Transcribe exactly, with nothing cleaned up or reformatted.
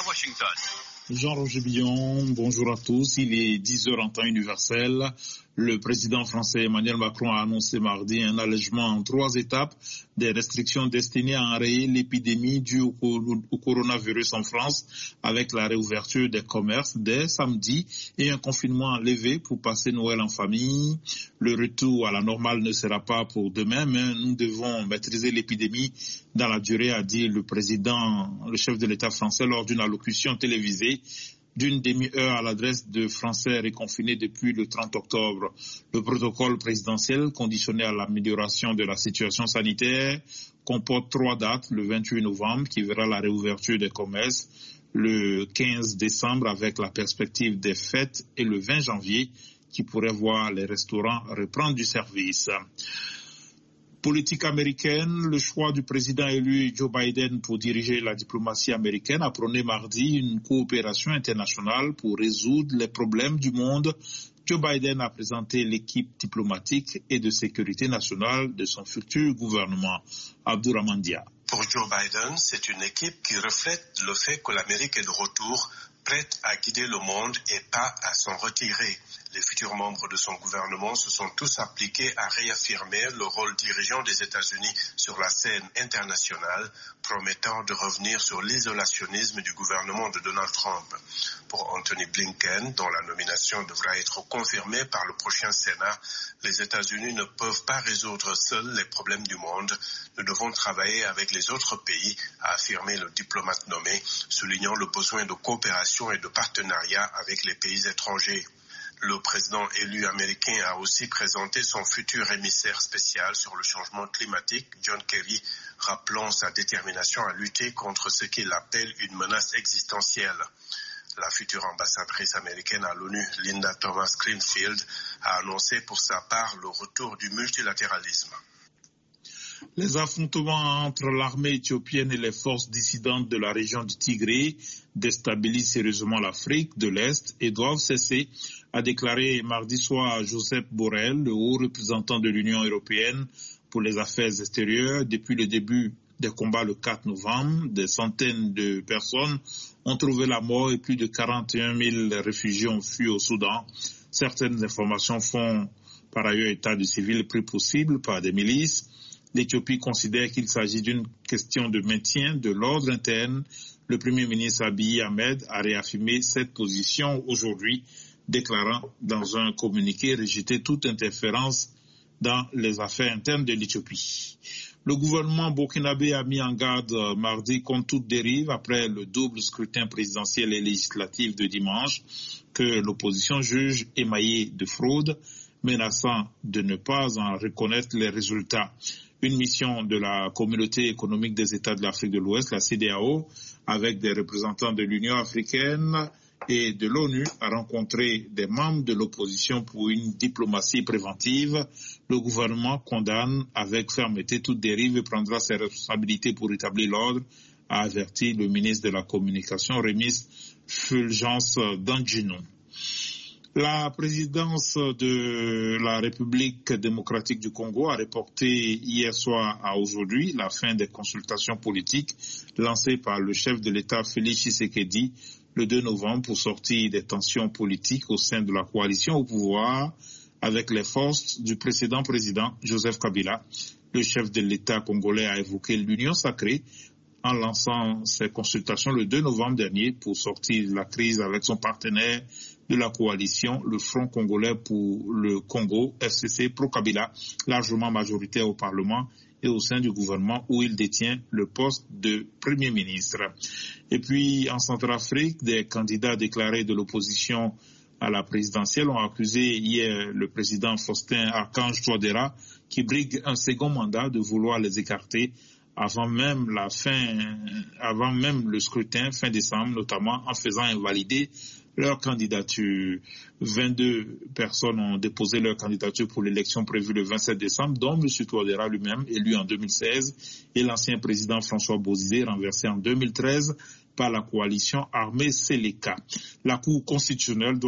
Washington. Jean-Roger Billon, bonjour à tous. Il est dix heures en temps universel. Le président français Emmanuel Macron a annoncé mardi un allègement en trois étapes des restrictions destinées à enrayer l'épidémie due au, au coronavirus en France, avec la réouverture des commerces dès samedi et un confinement levé pour passer Noël en famille. Le retour à la normale ne sera pas pour demain, mais nous devons maîtriser l'épidémie dans la durée, a dit le président, le chef de l'État français lors d'une allocution télévisée d'une demi-heure à l'adresse de Français reconfinés depuis le trente octobre. Le protocole présidentiel, conditionné à l'amélioration de la situation sanitaire, comporte trois dates. Le vingt-huit novembre, qui verra la réouverture des commerces, le quinze décembre, avec la perspective des fêtes, et le vingt janvier, qui pourrait voir les restaurants reprendre du service. Politique américaine, le choix du président élu Joe Biden pour diriger la diplomatie américaine a prôné mardi une coopération internationale pour résoudre les problèmes du monde. Joe Biden a présenté l'équipe diplomatique et de sécurité nationale de son futur gouvernement. Abdourahmane Dia. Pour Joe Biden, c'est une équipe qui reflète le fait que l'Amérique est de retour, prête à guider le monde et pas à s'en retirer. Les futurs membres de son gouvernement se sont tous appliqués à réaffirmer le rôle dirigeant des États-Unis sur la scène internationale, promettant de revenir sur l'isolationnisme du gouvernement de Donald Trump. Pour Anthony Blinken, dont la nomination devra être confirmée par le prochain Sénat, les États-Unis ne peuvent pas résoudre seuls les problèmes du monde. Nous devons travailler avec les autres pays, a affirmé le diplomate nommé, soulignant le besoin de coopération et de partenariat avec les pays étrangers. Le président élu américain a aussi présenté son futur émissaire spécial sur le changement climatique, John Kerry, rappelant sa détermination à lutter contre ce qu'il appelle une menace existentielle. La future ambassadrice américaine à l'ONU, Linda Thomas-Greenfield, a annoncé pour sa part le retour du multilatéralisme. Les affrontements entre l'armée éthiopienne et les forces dissidentes de la région du Tigré déstabilisent sérieusement l'Afrique de l'Est et doivent cesser, a déclaré mardi soir Joseph Borrell, le haut représentant de l'Union européenne pour les affaires extérieures. Depuis le début des combats le quatre novembre, des centaines de personnes ont trouvé la mort et plus de quarante et un mille réfugiés ont fui au Soudan. Certaines informations font par ailleurs état de civils pris pour cible par des milices. L'Éthiopie considère qu'il s'agit d'une question de maintien de l'ordre interne. Le Premier ministre Abiy Ahmed a réaffirmé cette position aujourd'hui, déclarant dans un communiqué rejeter toute interférence dans les affaires internes de l'Éthiopie. Le gouvernement burkinabé a mis en garde mardi contre toute dérive après le double scrutin présidentiel et législatif de dimanche que l'opposition juge émaillé de fraude, menaçant de ne pas en reconnaître les résultats. Une mission de la Communauté économique des États de l'Afrique de l'Ouest, la C E D E A O, avec des représentants de l'Union africaine et de l'ONU, a rencontré des membres de l'opposition pour une diplomatie préventive. Le gouvernement condamne avec fermeté toute dérive et prendra ses responsabilités pour établir l'ordre, a averti le ministre de la Communication, Rémi Fulgence Danjino. La présidence de la République démocratique du Congo a reporté hier soir à aujourd'hui la fin des consultations politiques lancées par le chef de l'État Félix Tshisekedi le deux novembre pour sortir des tensions politiques au sein de la coalition au pouvoir avec les forces du précédent président Joseph Kabila. Le chef de l'État congolais a évoqué l'union sacrée en lançant ses consultations le deux novembre dernier pour sortir de la crise avec son partenaire de la coalition, le Front congolais pour le Congo, F C C pro-Kabila, largement majoritaire au Parlement et au sein du gouvernement où il détient le poste de Premier ministre. Et puis, en Centrafrique, des candidats déclarés de l'opposition à la présidentielle ont accusé hier le président Faustin Archange Touadéra, qui brigue un second mandat, de vouloir les écarter avant même la fin, avant même le scrutin fin décembre, notamment en faisant invalider leur candidature. vingt-deux personnes ont déposé leur candidature pour l'élection prévue le vingt-sept décembre, dont M. Touadéra lui-même, élu en deux mille seize, et l'ancien président François Bozizé, renversé en deux mille treize par la coalition armée Séléka. La Cour constitutionnelle doit